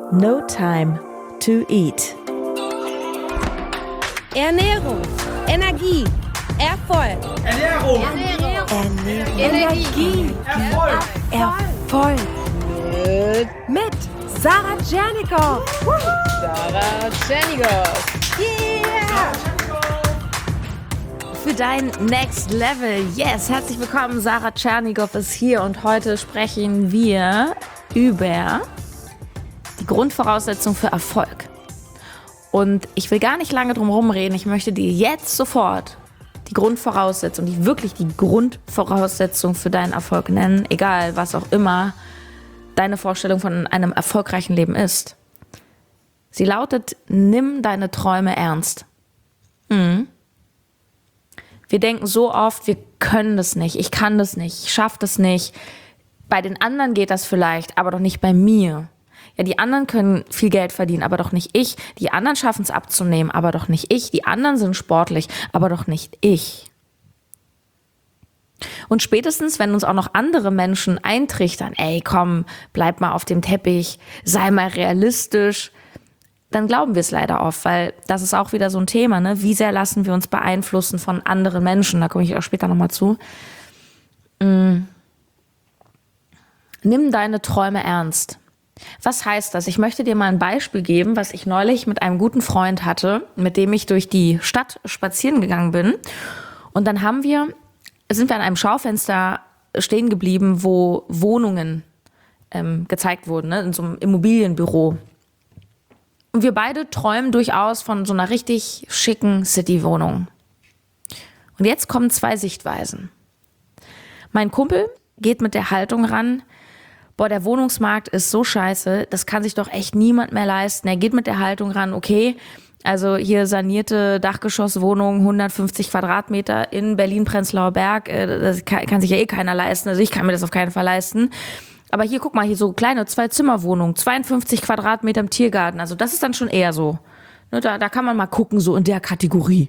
No time to eat. Ernährung, Energie, Erfolg. Ernährung. Energie, Erfolg. Mit Sarah Tschernikow. Sarah Tschernikow. Yeah! Für dein Next Level. Yes, herzlich willkommen. Sarah Tschernikow ist hier und heute sprechen wir über die Grundvoraussetzung für Erfolg. Und ich will gar nicht lange drum rumreden. Ich möchte dir jetzt sofort die Grundvoraussetzung, die Grundvoraussetzung für deinen Erfolg nennen, egal was auch immer deine Vorstellung von einem erfolgreichen Leben ist. Sie lautet: Nimm deine Träume ernst. Wir denken so oft, wir können das nicht, ich kann das nicht, ich schaffe das nicht. Bei den anderen geht das vielleicht, aber doch nicht bei mir. Ja, die anderen können viel Geld verdienen, aber doch nicht ich. Die anderen schaffen es abzunehmen, aber doch nicht ich. Die anderen sind sportlich, aber doch nicht ich. Und spätestens, wenn uns auch noch andere Menschen eintrichtern, ey, komm, bleib mal auf dem Teppich, sei mal realistisch, dann glauben wir es leider oft, weil das ist auch wieder so ein Thema, ne? Wie sehr lassen wir uns beeinflussen von anderen Menschen? Da komme ich auch später nochmal zu. Nimm deine Träume ernst. Was heißt das? Ich möchte dir mal ein Beispiel geben, was ich neulich mit einem guten Freund hatte, mit dem ich durch die Stadt spazieren gegangen bin. Und dann sind wir an einem Schaufenster stehen geblieben, wo Wohnungen gezeigt wurden, ne? In so einem Immobilienbüro. Und wir beide träumen durchaus von so einer richtig schicken City-Wohnung. Und jetzt kommen zwei Sichtweisen. Mein Kumpel geht mit der Haltung ran: Boah, der Wohnungsmarkt ist so scheiße, das kann sich doch echt niemand mehr leisten. Er geht mit der Haltung ran: Okay, also hier sanierte Dachgeschosswohnung, 150 Quadratmeter in Berlin-Prenzlauer Berg, das kann sich ja eh keiner leisten, also ich kann mir das auf keinen Fall leisten. Aber hier, guck mal, hier so kleine 2-Zimmer-Wohnung, 52 Quadratmeter im Tiergarten, also das ist dann schon eher so. Ne, da kann man mal gucken, so in der Kategorie.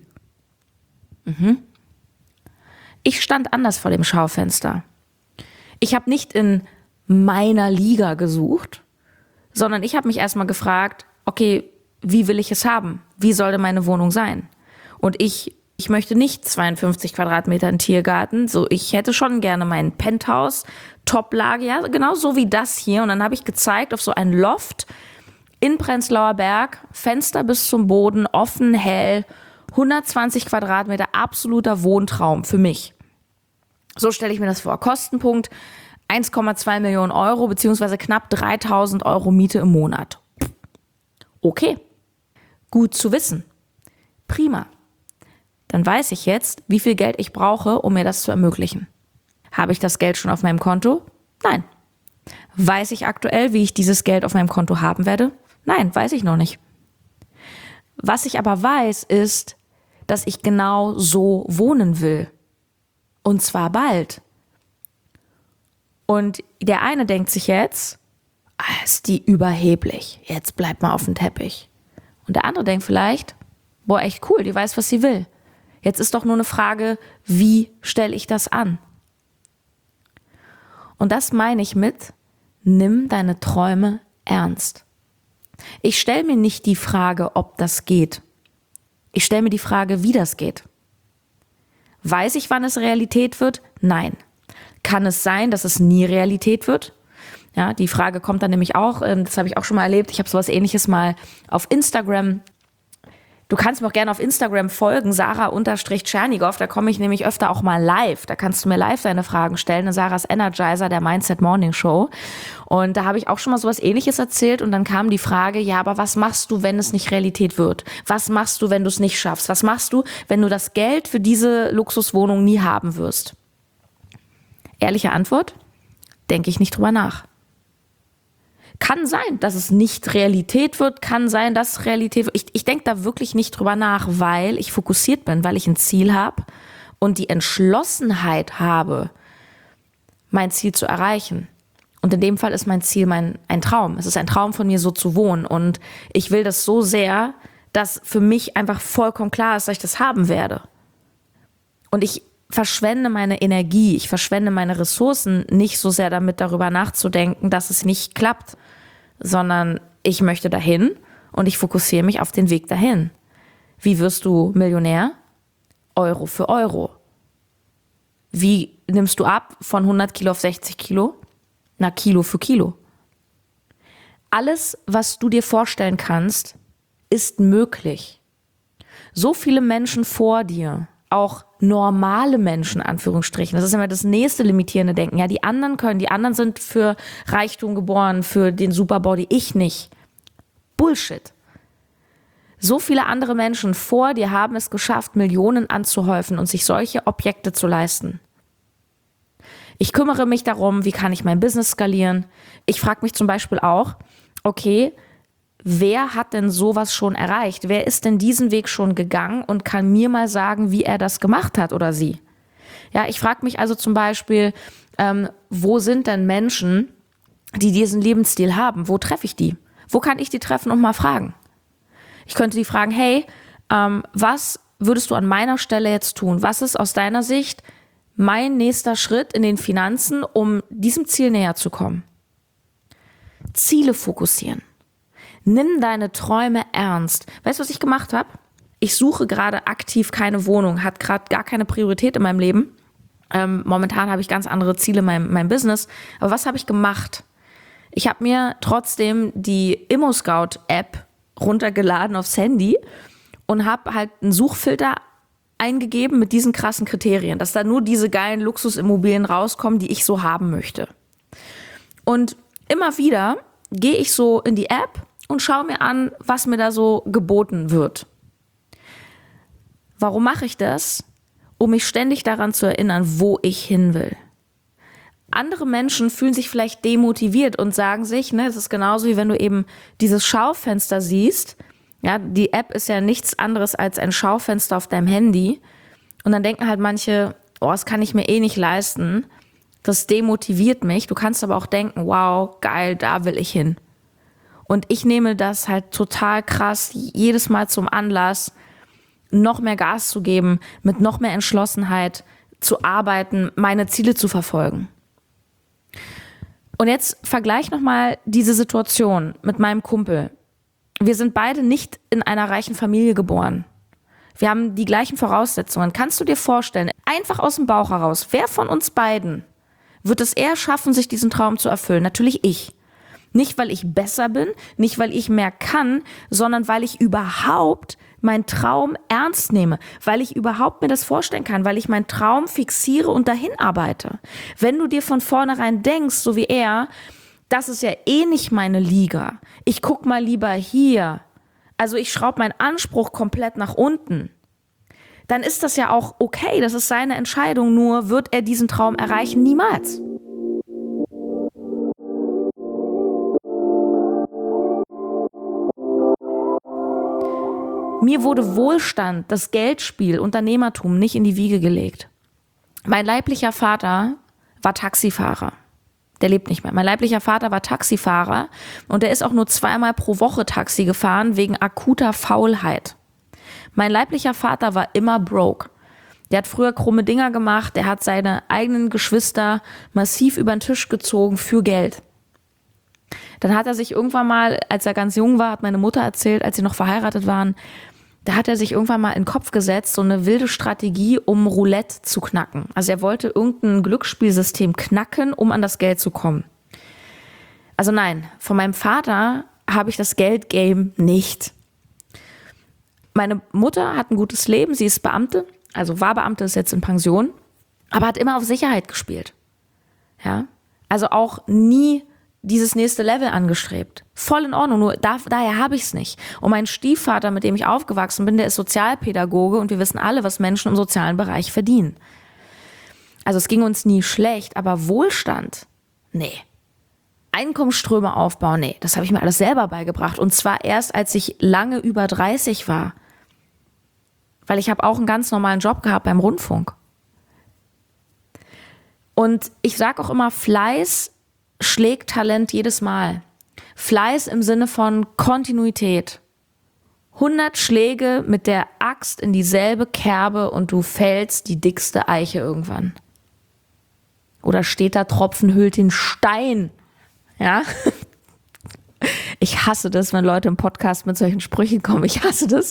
Ich stand anders vor dem Schaufenster. Ich habe nicht in meiner Liga gesucht, sondern ich habe mich erstmal gefragt, okay, wie will ich es haben? Wie sollte meine Wohnung sein? Und ich möchte nicht 52 Quadratmeter in Tiergarten, so, ich hätte schon gerne mein Penthouse, Toplage, ja, genau so wie das hier. Und dann habe ich gezeigt auf so ein Loft in Prenzlauer Berg, Fenster bis zum Boden, offen, hell, 120 Quadratmeter, absoluter Wohntraum für mich. So stelle ich mir das vor. Kostenpunkt 1,2 Millionen Euro, beziehungsweise knapp 3.000 Euro Miete im Monat. Okay, gut zu wissen. Prima. Dann weiß ich jetzt, wie viel Geld ich brauche, um mir das zu ermöglichen. Habe ich das Geld schon auf meinem Konto? Nein. Weiß ich aktuell, wie ich dieses Geld auf meinem Konto haben werde? Nein, weiß ich noch nicht. Was ich aber weiß, ist, dass ich genau so wohnen will. Und zwar bald. Und der eine denkt sich jetzt, ist die überheblich, jetzt bleib mal auf dem Teppich. Und der andere denkt vielleicht, boah, echt cool, die weiß, was sie will. Jetzt ist doch nur eine Frage, wie stelle ich das an? Und das meine ich mit: Nimm deine Träume ernst. Ich stelle mir nicht die Frage, ob das geht. Ich stelle mir die Frage, wie das geht. Weiß ich, wann es Realität wird? Nein. Kann es sein, dass es nie Realität wird? Ja, die Frage kommt dann nämlich auch, das habe ich auch schon mal erlebt, ich habe sowas Ähnliches mal auf Instagram. Du kannst mir auch gerne auf Instagram folgen, Sarah_Tschernikow, da komme ich nämlich öfter auch mal live. Da kannst du mir live deine Fragen stellen, Sarahs Energizer, der Mindset Morning Show. Und da habe ich auch schon mal sowas Ähnliches erzählt und dann kam die Frage, ja, aber was machst du, wenn es nicht Realität wird? Was machst du, wenn du es nicht schaffst? Was machst du, wenn du das Geld für diese Luxuswohnung nie haben wirst? Ehrliche Antwort: Denke ich nicht drüber nach. Kann sein, dass es nicht Realität wird, kann sein, dass es Realität wird. Ich denke da wirklich nicht drüber nach, weil ich fokussiert bin, weil ich ein Ziel habe und die Entschlossenheit habe, mein Ziel zu erreichen. Und in dem Fall ist mein Ziel ein Traum. Es ist ein Traum von mir, so zu wohnen. Und ich will das so sehr, dass für mich einfach vollkommen klar ist, dass ich das haben werde. Und ich verschwende meine Energie, ich verschwende meine Ressourcen nicht so sehr damit, darüber nachzudenken, dass es nicht klappt, sondern ich möchte dahin und ich fokussiere mich auf den Weg dahin. Wie wirst du Millionär? Euro für Euro. Wie nimmst du ab von 100 Kilo auf 60 Kilo? Na, Kilo für Kilo. Alles, was du dir vorstellen kannst, ist möglich. So viele Menschen vor dir, auch normale Menschen, Anführungsstrichen, das ist immer das nächste limitierende Denken. Ja, die anderen können, die anderen sind für Reichtum geboren, für den Superbody, ich nicht. Bullshit. So viele andere Menschen vor dir haben es geschafft, Millionen anzuhäufen und sich solche Objekte zu leisten. Ich kümmere mich darum, wie kann ich mein Business skalieren. Ich frage mich zum Beispiel auch, okay, wer hat denn sowas schon erreicht? Wer ist denn diesen Weg schon gegangen und kann mir mal sagen, wie er das gemacht hat oder sie? Ja, ich frage mich also zum Beispiel, wo sind denn Menschen, die diesen Lebensstil haben? Wo treffe ich die? Wo kann ich die treffen und mal fragen? Ich könnte die fragen, hey, was würdest du an meiner Stelle jetzt tun? Was ist aus deiner Sicht mein nächster Schritt in den Finanzen, um diesem Ziel näher zu kommen? Ziele fokussieren. Nimm deine Träume ernst. Weißt du, was ich gemacht habe? Ich suche gerade aktiv keine Wohnung, hat gerade gar keine Priorität in meinem Leben. Momentan habe ich ganz andere Ziele in meinem Business. Aber was habe ich gemacht? Ich habe mir trotzdem die ImmoScout-App runtergeladen aufs Handy und habe halt einen Suchfilter eingegeben mit diesen krassen Kriterien, dass da nur diese geilen Luxusimmobilien rauskommen, die ich so haben möchte. Und immer wieder gehe ich so in die App und schaue mir an, was mir da so geboten wird. Warum mache ich das? Um mich ständig daran zu erinnern, wo ich hin will. Andere Menschen fühlen sich vielleicht demotiviert und sagen sich, es ist genauso wie wenn du eben dieses Schaufenster siehst. Ja, die App ist ja nichts anderes als ein Schaufenster auf deinem Handy. Und dann denken halt manche, das kann ich mir eh nicht leisten. Das demotiviert mich. Du kannst aber auch denken, wow, geil, da will ich hin. Und ich nehme das halt total krass jedes Mal zum Anlass, noch mehr Gas zu geben, mit noch mehr Entschlossenheit zu arbeiten, meine Ziele zu verfolgen. Und jetzt vergleich nochmal diese Situation mit meinem Kumpel. Wir sind beide nicht in einer reichen Familie geboren. Wir haben die gleichen Voraussetzungen. Kannst du dir vorstellen, einfach aus dem Bauch heraus, wer von uns beiden wird es eher schaffen, sich diesen Traum zu erfüllen? Natürlich ich. Nicht, weil ich besser bin, nicht, weil ich mehr kann, sondern weil ich überhaupt meinen Traum ernst nehme, weil ich überhaupt mir das vorstellen kann, weil ich meinen Traum fixiere und dahin arbeite. Wenn du dir von vornherein denkst, so wie er, das ist ja eh nicht meine Liga. Ich guck mal lieber hier. Also ich schraube meinen Anspruch komplett nach unten. Dann ist das ja auch okay. Das ist seine Entscheidung. Nur wird er diesen Traum erreichen? Niemals. Mir wurde Wohlstand, das Geldspiel, Unternehmertum nicht in die Wiege gelegt. Mein leiblicher Vater war Taxifahrer. Der lebt nicht mehr. Mein leiblicher Vater war Taxifahrer und der ist auch nur 2-mal pro Woche Taxi gefahren wegen akuter Faulheit. Mein leiblicher Vater war immer broke. Der hat früher krumme Dinger gemacht, der hat seine eigenen Geschwister massiv über den Tisch gezogen für Geld. Dann hat er sich irgendwann mal, als er ganz jung war, hat meine Mutter erzählt, als sie noch verheiratet waren, da hat er sich irgendwann mal in den Kopf gesetzt, so eine wilde Strategie, um Roulette zu knacken. Also er wollte irgendein Glücksspielsystem knacken, um an das Geld zu kommen. Also nein, von meinem Vater habe ich das Geldgame nicht. Meine Mutter hat ein gutes Leben, sie ist Beamte, also war Beamte, ist jetzt in Pension, aber hat immer auf Sicherheit gespielt. Ja, also auch nie dieses nächste Level angestrebt. Voll in Ordnung, nur daher habe ich es nicht. Und mein Stiefvater, mit dem ich aufgewachsen bin, der ist Sozialpädagoge und wir wissen alle, was Menschen im sozialen Bereich verdienen. Also es ging uns nie schlecht, aber Wohlstand, nee. Einkommensströme aufbauen, nee, das habe ich mir alles selber beigebracht. Und zwar erst, als ich lange über 30 war. Weil ich habe auch einen ganz normalen Job gehabt beim Rundfunk. Und ich sage auch immer, Fleiß schlägt Talent jedes Mal. Fleiß im Sinne von Kontinuität. 100 Schläge mit der Axt in dieselbe Kerbe und du fällst die dickste Eiche irgendwann. Oder steter Tropfen hüllt den Stein. Ja? Ich hasse das, wenn Leute im Podcast mit solchen Sprüchen kommen. Ich hasse das.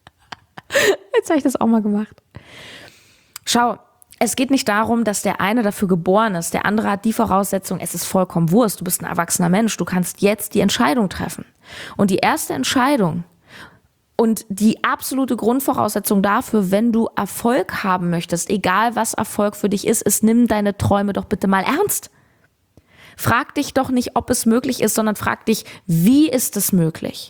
Jetzt habe ich das auch mal gemacht. Schau, es geht nicht darum, dass der eine dafür geboren ist, der andere hat die Voraussetzung, es ist vollkommen Wurst, du bist ein erwachsener Mensch, du kannst jetzt die Entscheidung treffen. Und die erste Entscheidung und die absolute Grundvoraussetzung dafür, wenn du Erfolg haben möchtest, egal was Erfolg für dich ist, nimm deine Träume doch bitte mal ernst. Frag dich doch nicht, ob es möglich ist, sondern frag dich, wie ist es möglich?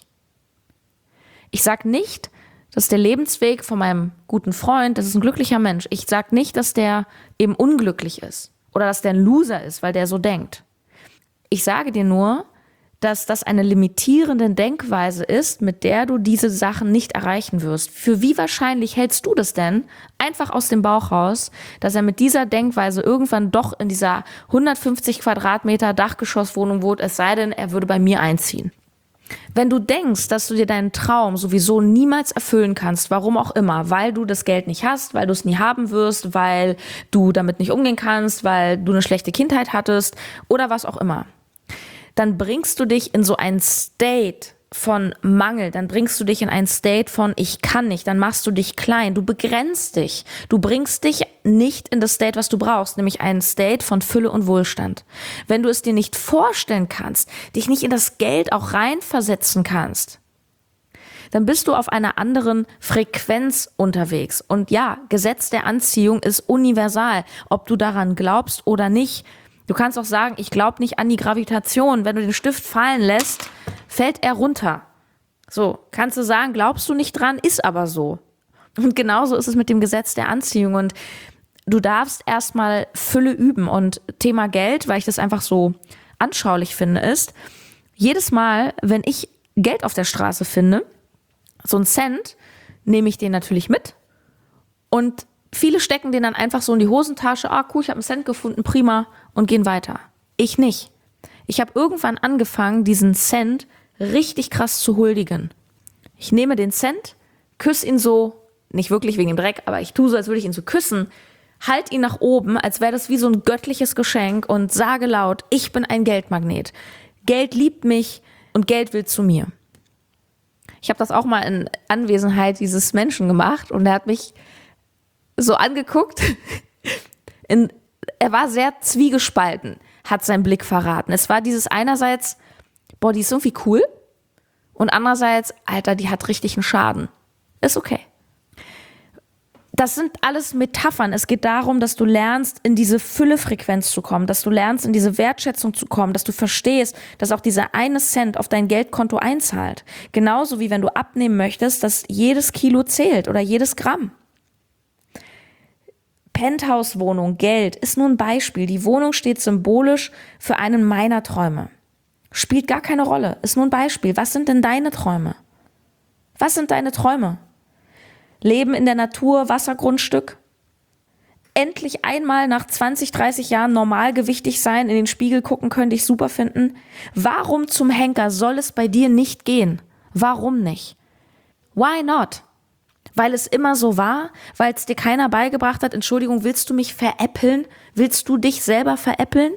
Ich sag nicht, dass der Lebensweg von meinem guten Freund, das ist ein glücklicher Mensch. Ich sag nicht, dass der eben unglücklich ist oder dass der ein Loser ist, weil der so denkt. Ich sage dir nur, dass das eine limitierende Denkweise ist, mit der du diese Sachen nicht erreichen wirst. Für wie wahrscheinlich hältst du das denn, einfach aus dem Bauch raus, dass er mit dieser Denkweise irgendwann doch in dieser 150 Quadratmeter Dachgeschosswohnung wohnt, es sei denn, er würde bei mir einziehen? Wenn du denkst, dass du dir deinen Traum sowieso niemals erfüllen kannst, warum auch immer, weil du das Geld nicht hast, weil du es nie haben wirst, weil du damit nicht umgehen kannst, weil du eine schlechte Kindheit hattest oder was auch immer, dann bringst du dich in so ein State von Mangel, dann bringst du dich in ein State von ich kann nicht, dann machst du dich klein, du begrenzt dich, du bringst dich nicht in das State, was du brauchst, nämlich einen State von Fülle und Wohlstand. Wenn du es dir nicht vorstellen kannst, dich nicht in das Geld auch reinversetzen kannst, dann bist du auf einer anderen Frequenz unterwegs. Und ja, Gesetz der Anziehung ist universal, ob du daran glaubst oder nicht. Du kannst auch sagen, ich glaube nicht an die Gravitation. Wenn du den Stift fallen lässt, fällt er runter. So, kannst du sagen, glaubst du nicht dran, ist aber so. Und genauso ist es mit dem Gesetz der Anziehung. Und du darfst erstmal Fülle üben. Und Thema Geld, weil ich das einfach so anschaulich finde, ist, jedes Mal, wenn ich Geld auf der Straße finde, so einen Cent, nehme ich den natürlich mit. Und viele stecken den dann einfach so in die Hosentasche. Ah, cool, ich habe einen Cent gefunden, prima, und gehen weiter. Ich nicht. Ich habe irgendwann angefangen, diesen Cent richtig krass zu huldigen. Ich nehme den Cent, küsse ihn so, nicht wirklich wegen dem Dreck, aber ich tue so, als würde ich ihn so küssen, halt ihn nach oben, als wäre das wie so ein göttliches Geschenk und sage laut, ich bin ein Geldmagnet. Geld liebt mich und Geld will zu mir. Ich habe das auch mal in Anwesenheit dieses Menschen gemacht und er hat mich so angeguckt. Er war sehr zwiegespalten, hat sein Blick verraten. Es war dieses einerseits, boah, die ist irgendwie cool und andererseits, Alter, die hat richtig einen Schaden. Ist okay. Das sind alles Metaphern. Es geht darum, dass du lernst, in diese Füllefrequenz zu kommen, dass du lernst, in diese Wertschätzung zu kommen, dass du verstehst, dass auch dieser eine Cent auf dein Geldkonto einzahlt. Genauso wie wenn du abnehmen möchtest, dass jedes Kilo zählt oder jedes Gramm. Penthouse-Wohnung, Geld ist nur ein Beispiel. Die Wohnung steht symbolisch für einen meiner Träume. Spielt gar keine Rolle, ist nur ein Beispiel. Was sind denn deine Träume? Was sind deine Träume? Leben in der Natur, Wassergrundstück? Endlich einmal nach 20, 30 Jahren normalgewichtig sein, in den Spiegel gucken können, dich super finden? Warum zum Henker soll es bei dir nicht gehen? Warum nicht? Why not? Weil es immer so war? Weil es dir keiner beigebracht hat? Entschuldigung, willst du mich veräppeln? Willst du dich selber veräppeln?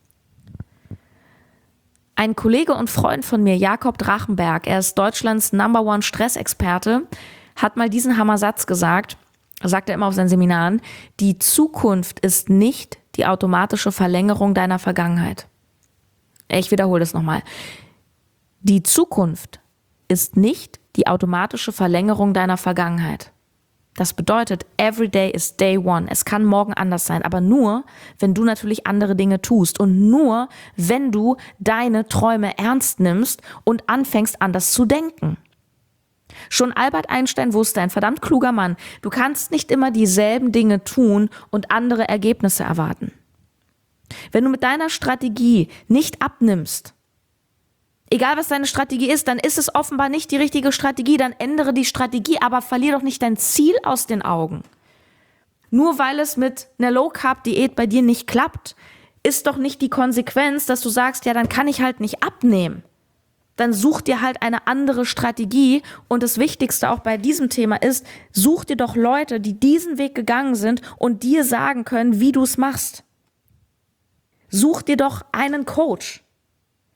Ein Kollege und Freund von mir, Jakob Drachenberg, er ist Deutschlands #1 Stressexperte, hat mal diesen Hammersatz gesagt, sagt er immer auf seinen Seminaren, die Zukunft ist nicht die automatische Verlängerung deiner Vergangenheit. Ich wiederhole das nochmal. Die Zukunft ist nicht die automatische Verlängerung deiner Vergangenheit. Das bedeutet, every day is day one. Es kann morgen anders sein, aber nur, wenn du natürlich andere Dinge tust und nur, wenn du deine Träume ernst nimmst und anfängst, anders zu denken. Schon Albert Einstein wusste, ein verdammt kluger Mann, du kannst nicht immer dieselben Dinge tun und andere Ergebnisse erwarten. Wenn du mit deiner Strategie nicht abnimmst, egal was deine Strategie ist, dann ist es offenbar nicht die richtige Strategie, dann ändere die Strategie, aber verlier doch nicht dein Ziel aus den Augen. Nur weil es mit einer Low-Carb-Diät bei dir nicht klappt, ist doch nicht die Konsequenz, dass du sagst, ja, dann kann ich halt nicht abnehmen. Dann such dir halt eine andere Strategie und das Wichtigste auch bei diesem Thema ist, such dir doch Leute, die diesen Weg gegangen sind und dir sagen können, wie du es machst. Such dir doch einen Coach. Du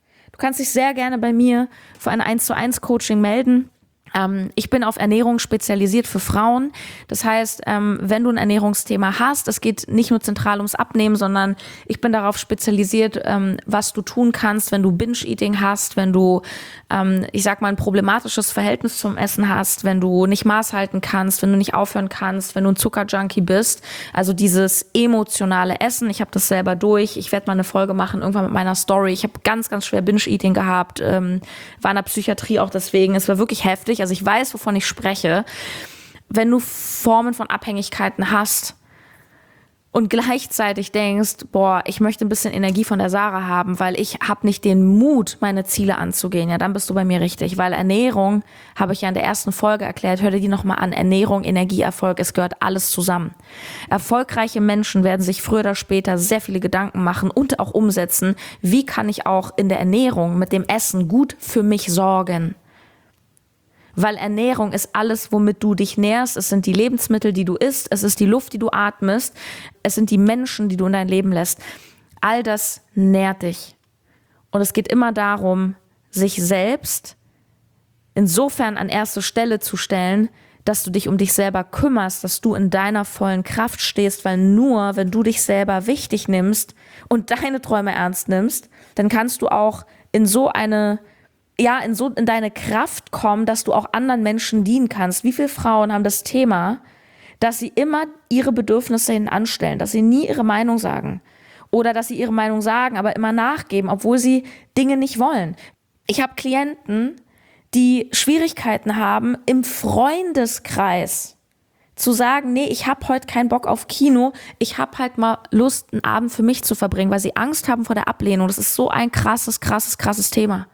kannst dich sehr gerne bei mir für ein 1:1 Coaching melden. Ich bin auf Ernährung spezialisiert für Frauen. Das heißt, wenn du ein Ernährungsthema hast, es geht nicht nur zentral ums Abnehmen, sondern ich bin darauf spezialisiert, was du tun kannst, wenn du Binge-Eating hast, wenn du, ich sag mal, ein problematisches Verhältnis zum Essen hast, wenn du nicht Maß halten kannst, wenn du nicht aufhören kannst, wenn du ein Zuckerjunkie bist. Also dieses emotionale Essen, ich habe das selber durch. Ich werde mal eine Folge machen, irgendwann mit meiner Story. Ich habe ganz, ganz schwer Binge-Eating gehabt, war in der Psychiatrie auch deswegen. Es war wirklich heftig. Also ich weiß, wovon ich spreche. Wenn du Formen von Abhängigkeiten hast und gleichzeitig denkst, boah, ich möchte ein bisschen Energie von der Sarah haben, weil ich habe nicht den Mut, meine Ziele anzugehen, ja, dann bist du bei mir richtig. Weil Ernährung, habe ich ja in der ersten Folge erklärt, hör dir die nochmal an. Ernährung, Energie, Erfolg, es gehört alles zusammen. Erfolgreiche Menschen werden sich früher oder später sehr viele Gedanken machen und auch umsetzen, wie kann ich auch in der Ernährung mit dem Essen gut für mich sorgen. Weil Ernährung ist alles, womit du dich nährst. Es sind die Lebensmittel, die du isst. Es ist die Luft, die du atmest. Es sind die Menschen, die du in dein Leben lässt. All das nährt dich. Und es geht immer darum, sich selbst insofern an erste Stelle zu stellen, dass du dich um dich selber kümmerst, dass du in deiner vollen Kraft stehst, weil nur, wenn du dich selber wichtig nimmst und deine Träume ernst nimmst, dann kannst du auch in deine Kraft kommen, dass du auch anderen Menschen dienen kannst. Wie viele Frauen haben das Thema, dass sie immer ihre Bedürfnisse hinten anstellen, dass sie nie ihre Meinung sagen oder dass sie ihre Meinung sagen, aber immer nachgeben, obwohl sie Dinge nicht wollen. Ich habe Klienten, die Schwierigkeiten haben, im Freundeskreis zu sagen, nee, ich habe heute keinen Bock auf Kino, ich habe halt mal Lust, einen Abend für mich zu verbringen, weil sie Angst haben vor der Ablehnung. Das ist so ein krasses Thema.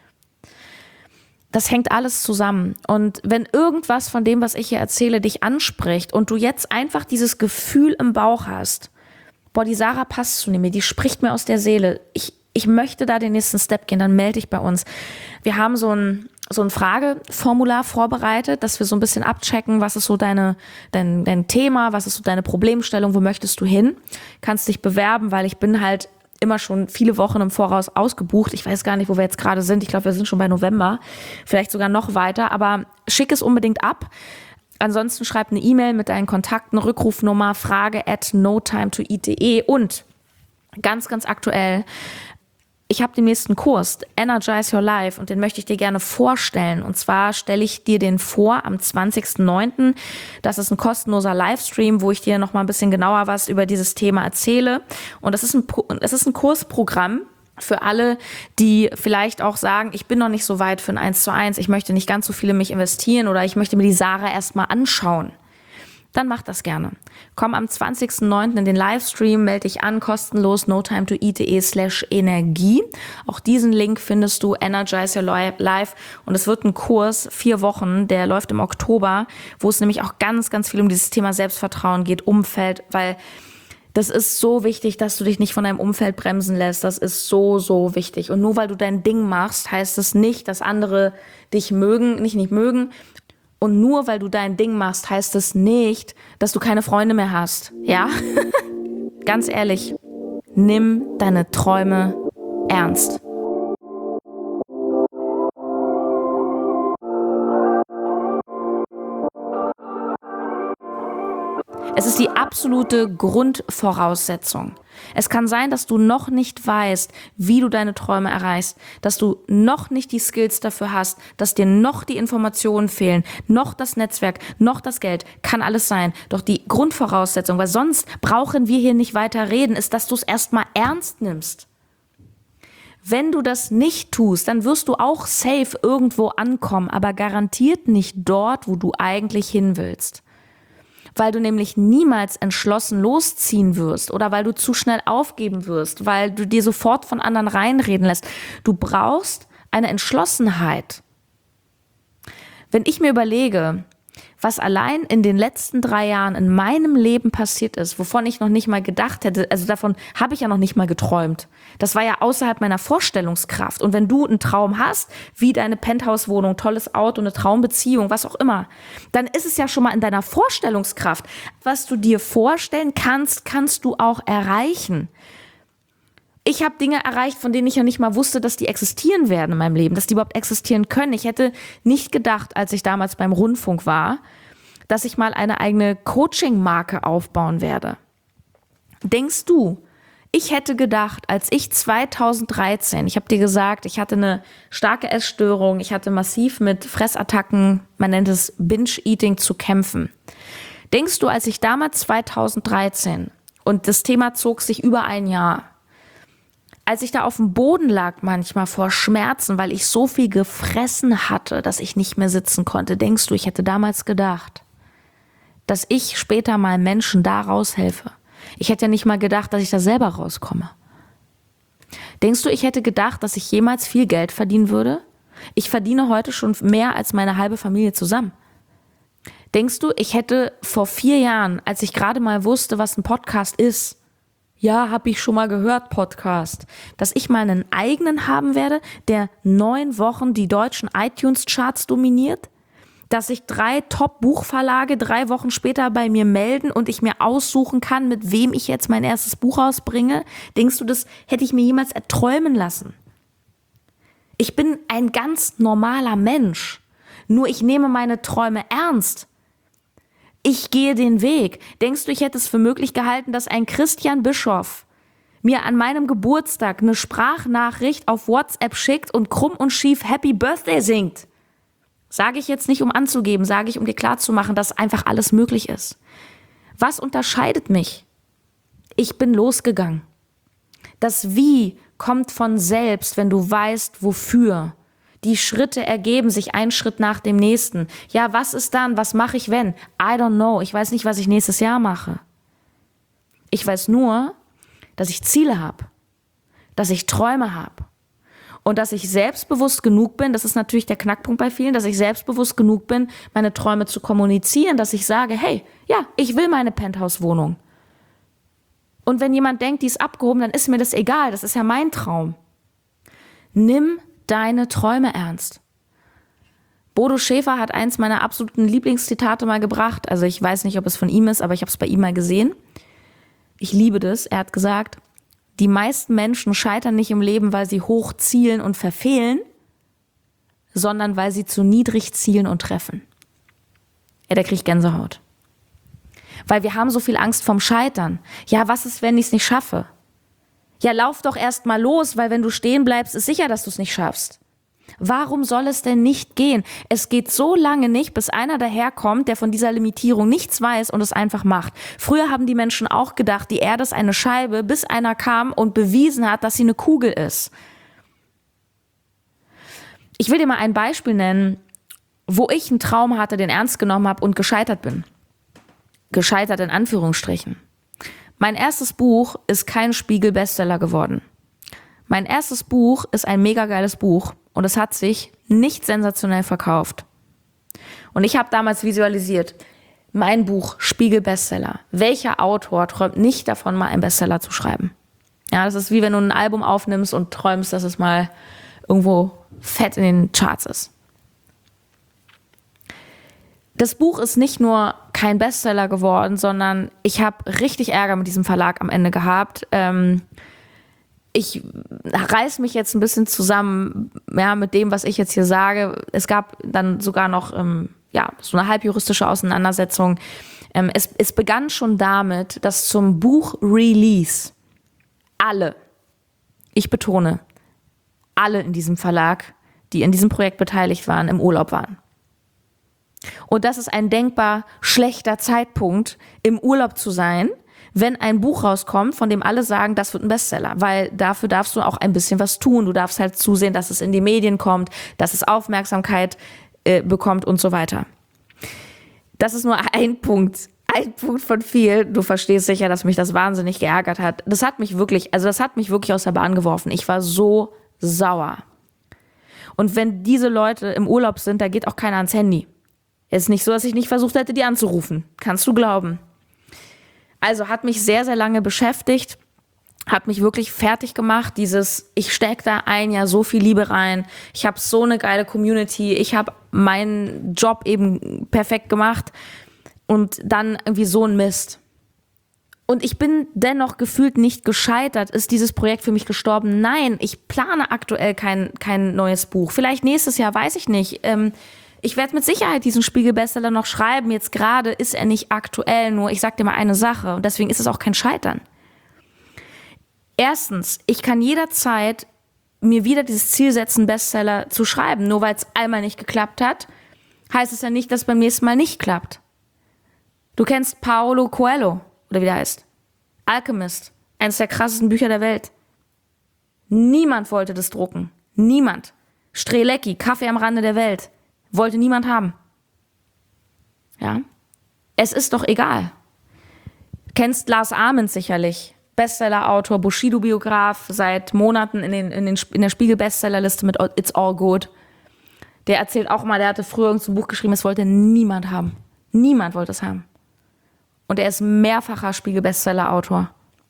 Das hängt alles zusammen. Und wenn irgendwas von dem, was ich hier erzähle, dich anspricht und du jetzt einfach dieses Gefühl im Bauch hast, boah, die Sarah passt zu mir, die spricht mir aus der Seele, ich möchte da den nächsten Step gehen, dann melde dich bei uns. Wir haben so ein Frageformular vorbereitet, dass wir so ein bisschen abchecken, was ist so dein Thema, was ist so deine Problemstellung, wo möchtest du hin? Kannst dich bewerben, weil ich bin halt immer schon viele Wochen im Voraus ausgebucht. Ich weiß gar nicht, wo wir jetzt gerade sind. Ich glaube, wir sind schon bei November, vielleicht sogar noch weiter, aber schick es unbedingt ab. Ansonsten schreib eine E-Mail mit deinen Kontakten, Rückrufnummer, frage@notimetoeat.de und ganz, ganz aktuell, ich habe den nächsten Kurs, Energize Your Life, und den möchte ich dir gerne vorstellen. Und zwar stelle ich dir den vor am 20.09. Das ist ein kostenloser Livestream, wo ich dir noch mal ein bisschen genauer was über dieses Thema erzähle. Und es ist ein Kursprogramm für alle, die vielleicht auch sagen, ich bin noch nicht so weit für ein 1:1, ich möchte nicht ganz so viel in mich investieren oder ich möchte mir die Sarah erstmal anschauen. Dann mach das gerne. Komm am 20.09. in den Livestream, melde dich an, kostenlos, notimetoeat.de/Energie. Auch diesen Link findest du, Energize Your Life. Und es wird ein Kurs, 4 Wochen, der läuft im Oktober, wo es nämlich auch ganz, ganz viel um dieses Thema Selbstvertrauen geht, Umfeld, weil das ist so wichtig, dass du dich nicht von deinem Umfeld bremsen lässt. Das ist so, so wichtig. Und nur weil du dein Ding machst, heißt es nicht, dass andere dich nicht mögen. Und nur weil du dein Ding machst, heißt es nicht, dass du keine Freunde mehr hast. Ja? Ganz ehrlich, nimm deine Träume ernst. Es ist die absolute Grundvoraussetzung. Es kann sein, dass du noch nicht weißt, wie du deine Träume erreichst, dass du noch nicht die Skills dafür hast, dass dir noch die Informationen fehlen, noch das Netzwerk, noch das Geld, kann alles sein. Doch die Grundvoraussetzung, weil sonst brauchen wir hier nicht weiter reden, ist, dass du es erstmal ernst nimmst. Wenn du das nicht tust, dann wirst du auch safe irgendwo ankommen, aber garantiert nicht dort, wo du eigentlich hin willst. Weil du nämlich niemals entschlossen losziehen wirst oder weil du zu schnell aufgeben wirst, weil du dir sofort von anderen reinreden lässt. Du brauchst eine Entschlossenheit. Wenn ich mir überlege, was allein in den letzten 3 Jahren in meinem Leben passiert ist, wovon ich noch nicht mal gedacht hätte, also davon habe ich ja noch nicht mal geträumt. Das war ja außerhalb meiner Vorstellungskraft. Und wenn du einen Traum hast, wie deine Penthouse-Wohnung, tolles Auto, eine Traumbeziehung, was auch immer, dann ist es ja schon mal in deiner Vorstellungskraft. Was du dir vorstellen kannst, kannst du auch erreichen. Ich habe Dinge erreicht, von denen ich ja nicht mal wusste, dass die existieren werden in meinem Leben, dass die überhaupt existieren können. Ich hätte nicht gedacht, als ich damals beim Rundfunk war, dass ich mal eine eigene Coaching-Marke aufbauen werde. Denkst du, ich hätte gedacht, als ich 2013, ich habe dir gesagt, ich hatte eine starke Essstörung, ich hatte massiv mit Fressattacken, man nennt es Binge-Eating, zu kämpfen. Denkst du, als ich damals 2013, und das Thema zog sich über ein Jahr, als ich da auf dem Boden lag manchmal vor Schmerzen, weil ich so viel gefressen hatte, dass ich nicht mehr sitzen konnte, denkst du, ich hätte damals gedacht, dass ich später mal Menschen da raushelfe? Ich hätte ja nicht mal gedacht, dass ich da selber rauskomme. Denkst du, ich hätte gedacht, dass ich jemals viel Geld verdienen würde? Ich verdiene heute schon mehr als meine halbe Familie zusammen. Denkst du, ich hätte vor 4 Jahren, als ich gerade mal wusste, was ein Podcast ist, ja, habe ich schon mal gehört, Podcast, dass ich mal einen eigenen haben werde, der 9 Wochen die deutschen iTunes-Charts dominiert? Dass sich 3 Top-Buchverlage 3 Wochen später bei mir melden und ich mir aussuchen kann, mit wem ich jetzt mein erstes Buch rausbringe? Denkst du, das hätte ich mir jemals erträumen lassen? Ich bin ein ganz normaler Mensch. Nur ich nehme meine Träume ernst. Ich gehe den Weg. Denkst du, ich hätte es für möglich gehalten, dass ein Christian Bischof mir an meinem Geburtstag eine Sprachnachricht auf WhatsApp schickt und krumm und schief Happy Birthday singt? Sage ich jetzt nicht, um anzugeben, sage ich, um dir klarzumachen, dass einfach alles möglich ist. Was unterscheidet mich? Ich bin losgegangen. Das Wie kommt von selbst, wenn du weißt, wofür. Die Schritte ergeben sich, ein Schritt nach dem nächsten. Ja, was ist dann? Was mache ich, wenn? I don't know. Ich weiß nicht, was ich nächstes Jahr mache. Ich weiß nur, dass ich Ziele habe, dass ich Träume habe. Und dass ich selbstbewusst genug bin, das ist natürlich der Knackpunkt bei vielen, dass ich selbstbewusst genug bin, meine Träume zu kommunizieren, dass ich sage, hey, ja, ich will meine Penthouse-Wohnung. Und wenn jemand denkt, die ist abgehoben, dann ist mir das egal, das ist ja mein Traum. Nimm deine Träume ernst. Bodo Schäfer hat eins meiner absoluten Lieblingszitate mal gebracht, also ich weiß nicht, ob es von ihm ist, aber ich habe es bei ihm mal gesehen. Ich liebe das, er hat gesagt, die meisten Menschen scheitern nicht im Leben, weil sie hoch zielen und verfehlen, sondern weil sie zu niedrig zielen und treffen. Ja, da krieg ich Gänsehaut. Weil wir haben so viel Angst vorm Scheitern. Ja, was ist, wenn ich es nicht schaffe? Ja, lauf doch erst mal los, weil wenn du stehen bleibst, ist sicher, dass du es nicht schaffst. Warum soll es denn nicht gehen? Es geht so lange nicht, bis einer daherkommt, der von dieser Limitierung nichts weiß und es einfach macht. Früher haben die Menschen auch gedacht, die Erde ist eine Scheibe, bis einer kam und bewiesen hat, dass sie eine Kugel ist. Ich will dir mal ein Beispiel nennen, wo ich einen Traum hatte, den ernst genommen habe und gescheitert bin. Gescheitert in Anführungsstrichen. Mein erstes Buch ist kein Spiegel-Bestseller geworden. Mein erstes Buch ist ein mega geiles Buch und es hat sich nicht sensationell verkauft. Und ich habe damals visualisiert, mein Buch Spiegel-Bestseller. Welcher Autor träumt nicht davon, mal einen Bestseller zu schreiben? Ja, das ist wie wenn du ein Album aufnimmst und träumst, dass es mal irgendwo fett in den Charts ist. Das Buch ist nicht nur kein Bestseller geworden, sondern ich habe richtig Ärger mit diesem Verlag am Ende gehabt. Ich reiß mich jetzt ein bisschen zusammen, ja, mit dem, was ich jetzt hier sage. Es gab dann sogar noch so eine halbjuristische Auseinandersetzung. Es begann schon damit, dass zum Buch-Release alle, ich betone, alle in diesem Verlag, die in diesem Projekt beteiligt waren, im Urlaub waren. Und das ist ein denkbar schlechter Zeitpunkt, im Urlaub zu sein, wenn ein Buch rauskommt, von dem alle sagen, das wird ein Bestseller. Weil dafür darfst du auch ein bisschen was tun. Du darfst halt zusehen, dass es in die Medien kommt, dass es Aufmerksamkeit bekommt und so weiter. Das ist nur ein Punkt von vielen. Du verstehst sicher, dass mich das wahnsinnig geärgert hat. Das hat mich wirklich aus der Bahn geworfen. Ich war so sauer. Und wenn diese Leute im Urlaub sind, da geht auch keiner ans Handy. Es ist nicht so, dass ich nicht versucht hätte, die anzurufen. Kannst du glauben. Also hat mich sehr, sehr lange beschäftigt, hat mich wirklich fertig gemacht. Ich stecke da ein Jahr so viel Liebe rein. Ich habe so eine geile Community. Ich habe meinen Job eben perfekt gemacht. Und dann irgendwie so ein Mist. und ich bin dennoch gefühlt nicht gescheitert, ist dieses Projekt für mich gestorben? Nein, ich plane aktuell kein neues Buch. Vielleicht nächstes Jahr, weiß ich nicht. Ich werde mit Sicherheit diesen Spiegel-Bestseller noch schreiben. Jetzt gerade ist er nicht aktuell, nur ich sag dir mal eine Sache und deswegen ist es auch kein Scheitern. Erstens, ich kann jederzeit mir wieder dieses Ziel setzen, Bestseller zu schreiben. Nur weil es einmal nicht geklappt hat, heißt es ja nicht, dass es beim nächsten Mal nicht klappt. Du kennst Paulo Coelho, oder wie der heißt. Alchemist, eines der krassesten Bücher der Welt. Niemand wollte das drucken. Niemand. Strelecki, Kaffee am Rande der Welt. Wollte niemand haben. Ja? Es ist doch egal. Kennst Lars Ament sicherlich. Bestseller-Autor, Bushido-Biograf, seit Monaten in der Spiegel-Bestsellerliste mit It's All Good. Der erzählt auch mal, der hatte früher ein Buch geschrieben, es wollte niemand haben. Niemand wollte es haben. Und er ist mehrfacher Spiegel-Bestseller-Autor.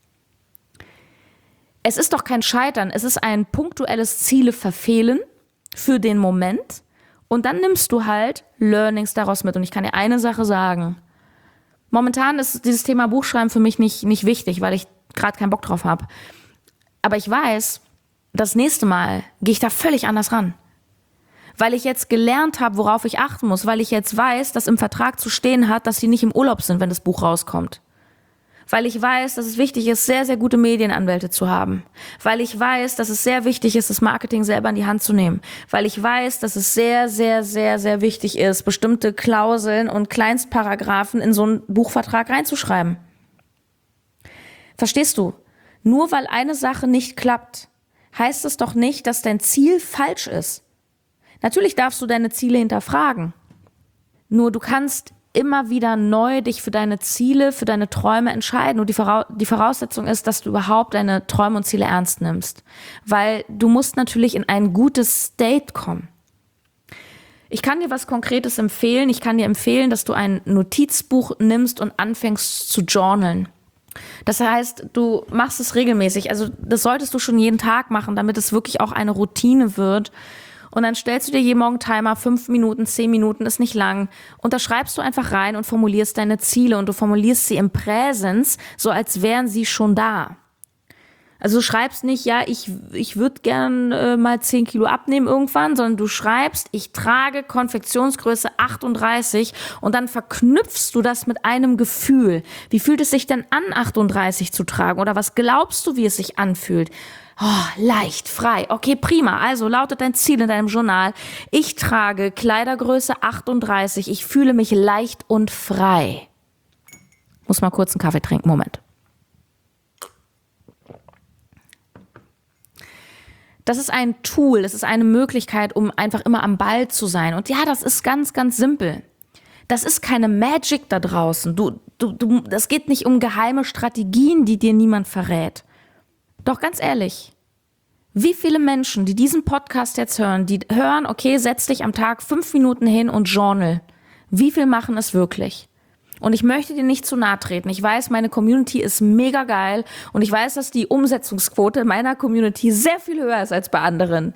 Es ist doch kein Scheitern, es ist ein punktuelles Ziele verfehlen für den Moment und dann nimmst du halt Learnings daraus mit. Und ich kann dir eine Sache sagen. Momentan ist dieses Thema Buchschreiben für mich nicht wichtig, weil ich gerade keinen Bock drauf habe. Aber ich weiß, das nächste Mal gehe ich da völlig anders ran. Weil ich jetzt gelernt habe, worauf ich achten muss. Weil ich jetzt weiß, dass im Vertrag zu stehen hat, dass sie nicht im Urlaub sind, wenn das Buch rauskommt. Weil ich weiß, dass es wichtig ist, sehr, sehr gute Medienanwälte zu haben. Weil ich weiß, dass es sehr wichtig ist, das Marketing selber in die Hand zu nehmen. Weil ich weiß, dass es sehr, sehr, sehr, sehr wichtig ist, bestimmte Klauseln und Kleinstparagraphen in so einen Buchvertrag reinzuschreiben. Verstehst du? Nur weil eine Sache nicht klappt, heißt es doch nicht, dass dein Ziel falsch ist. Natürlich darfst du deine Ziele hinterfragen. Nur du kannst immer wieder neu dich für deine Ziele, für deine Träume entscheiden. Und die Voraussetzung ist, dass du überhaupt deine Träume und Ziele ernst nimmst. Weil du musst natürlich in ein gutes State kommen. Ich kann dir was Konkretes empfehlen. Ich kann dir empfehlen, dass du ein Notizbuch nimmst und anfängst zu journalen. Das heißt, du machst es regelmäßig. Also das solltest du schon jeden Tag machen, damit es wirklich auch eine Routine wird. Und dann stellst du dir jeden Morgen Timer, 5 Minuten, 10 Minuten, ist nicht lang. Und da schreibst du einfach rein und formulierst deine Ziele. Und du formulierst sie im Präsens, so als wären sie schon da. Also du schreibst nicht, ja, ich würde gern mal 10 Kilo abnehmen irgendwann, sondern du schreibst, ich trage Konfektionsgröße 38 und dann verknüpfst du das mit einem Gefühl. Wie fühlt es sich denn an, 38 zu tragen? Oder was glaubst du, wie es sich anfühlt? Oh, leicht, frei. Okay, prima. Also lautet dein Ziel in deinem Journal. Ich trage Kleidergröße 38. Ich fühle mich leicht und frei. Muss mal kurz einen Kaffee trinken. Moment. Das ist ein Tool, das ist eine Möglichkeit, um einfach immer am Ball zu sein. Und ja, das ist ganz, ganz simpel. Das ist keine Magic da draußen. Das geht nicht um geheime Strategien, die dir niemand verrät. Doch ganz ehrlich, wie viele Menschen, die diesen Podcast jetzt hören, die hören, okay, setz dich am Tag 5 Minuten hin und journal. Wie viel machen es wirklich? Und ich möchte dir nicht zu nahe treten. Ich weiß, meine Community ist mega geil und ich weiß, dass die Umsetzungsquote meiner Community sehr viel höher ist als bei anderen.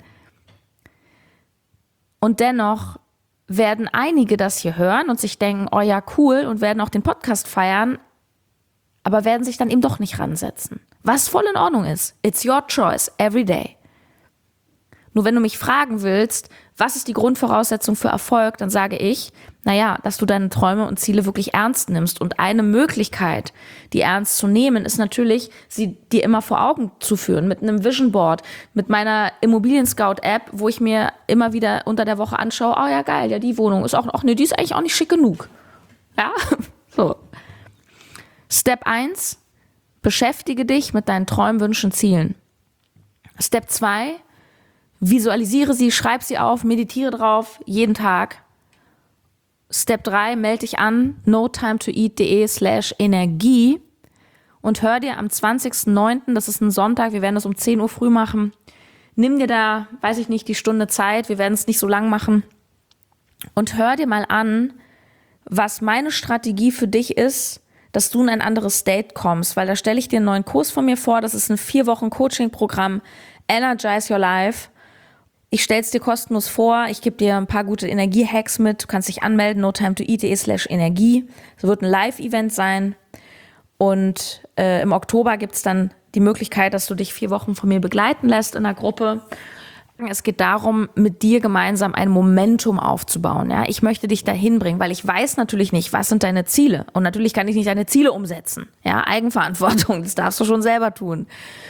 Und dennoch werden einige das hier hören und sich denken, oh ja, cool, und werden auch den Podcast feiern, aber werden sich dann eben doch nicht ransetzen. Was voll in Ordnung ist. It's your choice, every day. Nur wenn du mich fragen willst, was ist die Grundvoraussetzung für Erfolg, dann sage ich, naja, dass du deine Träume und Ziele wirklich ernst nimmst. Und eine Möglichkeit, die ernst zu nehmen, ist natürlich, sie dir immer vor Augen zu führen, mit einem Vision Board, mit meiner Immobilien-Scout-App, wo ich mir immer wieder unter der Woche anschaue, oh ja, geil, ja, die Wohnung ist auch, nee, die ist eigentlich auch nicht schick genug. Ja, so. Step 1, beschäftige dich mit deinen Träumen, Wünschen, Zielen. Step 2, visualisiere sie, schreib sie auf, meditiere drauf, jeden Tag. Step 3, melde dich an, notimetoeat.de/Energie und hör dir am 20.09., das ist ein Sonntag, wir werden das um 10 Uhr früh machen, nimm dir da, weiß ich nicht, die Stunde Zeit, wir werden es nicht so lang machen und hör dir mal an, was meine Strategie für dich ist, dass du in ein anderes State kommst, weil da stelle ich dir einen neuen Kurs von mir vor, das ist ein 4-Wochen-Coaching-Programm, Energize Your Life. Ich stelle es dir kostenlos vor, ich gebe dir ein paar gute Energie-Hacks mit, du kannst dich anmelden, notimetoeat.de/Energie. Es wird ein Live-Event sein Und im Oktober gibt es dann die Möglichkeit, dass du dich 4 Wochen von mir begleiten lässt in der Gruppe. Es geht darum, mit dir gemeinsam ein Momentum aufzubauen. Ja? Ich möchte dich dahin bringen, weil ich weiß natürlich nicht, was sind deine Ziele. Und natürlich kann ich nicht deine Ziele umsetzen. Ja? Eigenverantwortung, das darfst du schon selber tun.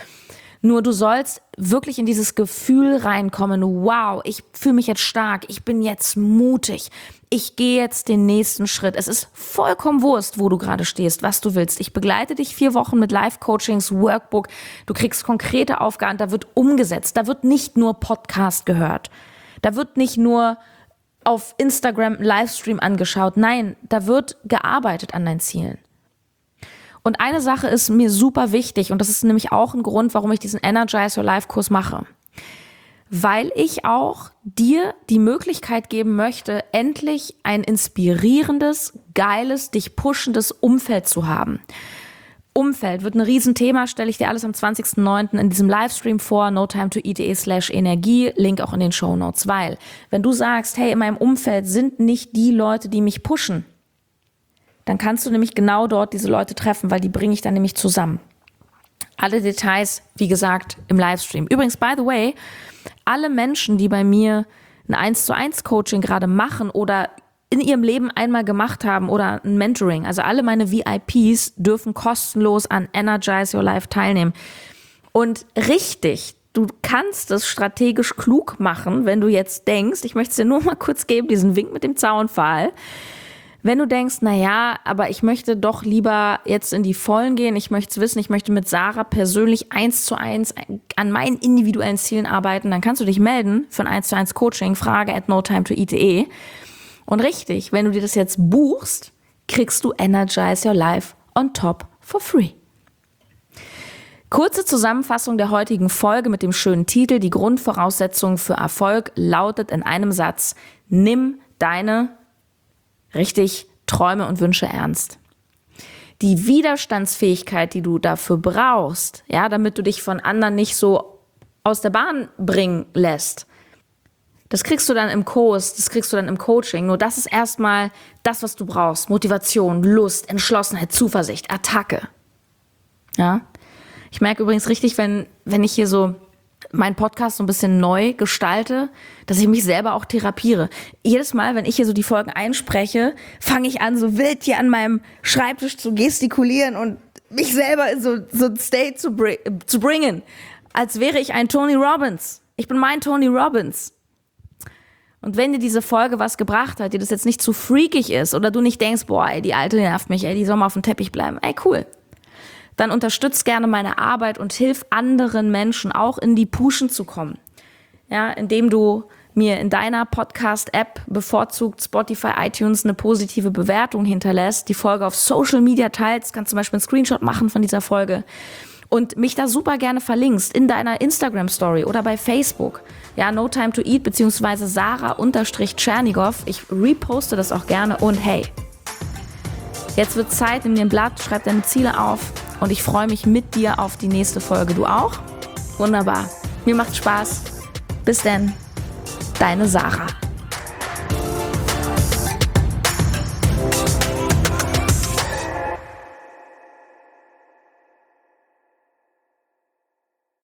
Nur du sollst wirklich in dieses Gefühl reinkommen, wow, ich fühle mich jetzt stark, ich bin jetzt mutig, ich gehe jetzt den nächsten Schritt. Es ist vollkommen Wurst, wo du gerade stehst, was du willst. Ich begleite dich 4 Wochen mit Live-Coachings, Workbook, du kriegst konkrete Aufgaben, da wird umgesetzt, da wird nicht nur Podcast gehört, da wird nicht nur auf Instagram Livestream angeschaut, nein, da wird gearbeitet an deinen Zielen. Und eine Sache ist mir super wichtig und das ist nämlich auch ein Grund, warum ich diesen Energize Your Life Kurs mache. Weil ich auch dir die Möglichkeit geben möchte, endlich ein inspirierendes, geiles, dich pushendes Umfeld zu haben. Umfeld wird ein Riesenthema, stelle ich dir alles am 20.09. in diesem Livestream vor, notimetooeat.de/Energie, Link auch in den Shownotes, weil wenn du sagst, hey, in meinem Umfeld sind nicht die Leute, die mich pushen, dann kannst du nämlich genau dort diese Leute treffen, weil die bringe ich dann nämlich zusammen. Alle Details, wie gesagt, im Livestream. Übrigens, by the way, alle Menschen, die bei mir ein 1:1 Coaching gerade machen oder in ihrem Leben einmal gemacht haben oder ein Mentoring, also alle meine VIPs dürfen kostenlos an Energize Your Life teilnehmen. Und richtig, du kannst es strategisch klug machen, wenn du jetzt denkst, ich möchte es dir nur mal kurz geben, diesen Wink mit dem Zaunpfahl. Wenn du denkst, naja, aber ich möchte doch lieber jetzt in die Vollen gehen, ich möchte es wissen, ich möchte mit Sarah persönlich 1:1 an meinen individuellen Zielen arbeiten, dann kannst du dich melden für ein 1:1 Coaching, frage@notimetooeat.de. Und richtig, wenn du dir das jetzt buchst, kriegst du Energize Your Life on top for free. Kurze Zusammenfassung der heutigen Folge mit dem schönen Titel. Die Grundvoraussetzung für Erfolg lautet in einem Satz: Nimm deine Träume und Wünsche ernst. Die Widerstandsfähigkeit, die du dafür brauchst, ja, damit du dich von anderen nicht so aus der Bahn bringen lässt, das kriegst du dann im Kurs, das kriegst du dann im Coaching. Nur das ist erstmal das, was du brauchst. Motivation, Lust, Entschlossenheit, Zuversicht, Attacke. Ja? Ich merke übrigens richtig, wenn ich hier so meinen Podcast so ein bisschen neu gestalte, dass ich mich selber auch therapiere. Jedes Mal, wenn ich hier so die Folgen einspreche, fange ich an, so wild hier an meinem Schreibtisch zu gestikulieren und mich selber in so ein State zu bringen, als wäre ich ein Tony Robbins. Ich bin mein Tony Robbins. Und wenn dir diese Folge was gebracht hat, dir das jetzt nicht zu freakig ist oder du nicht denkst, boah, ey, die Alte nervt mich, ey, die soll mal auf dem Teppich bleiben, ey, cool. Dann unterstützt gerne meine Arbeit und hilf anderen Menschen auch in die Pushen zu kommen. Ja, indem du mir in deiner Podcast-App, bevorzugt Spotify, iTunes, eine positive Bewertung hinterlässt, die Folge auf Social Media teilst, kannst zum Beispiel einen Screenshot machen von dieser Folge und mich da super gerne verlinkst in deiner Instagram-Story oder bei Facebook. Ja, No Time to Eat beziehungsweise Sarah_Tschernigow. Ich reposte das auch gerne und hey, jetzt wird Zeit, nimm dir ein Blatt, schreib deine Ziele auf. Und ich freue mich mit dir auf die nächste Folge. Du auch? Wunderbar. Mir macht Spaß. Bis denn. Deine Sarah.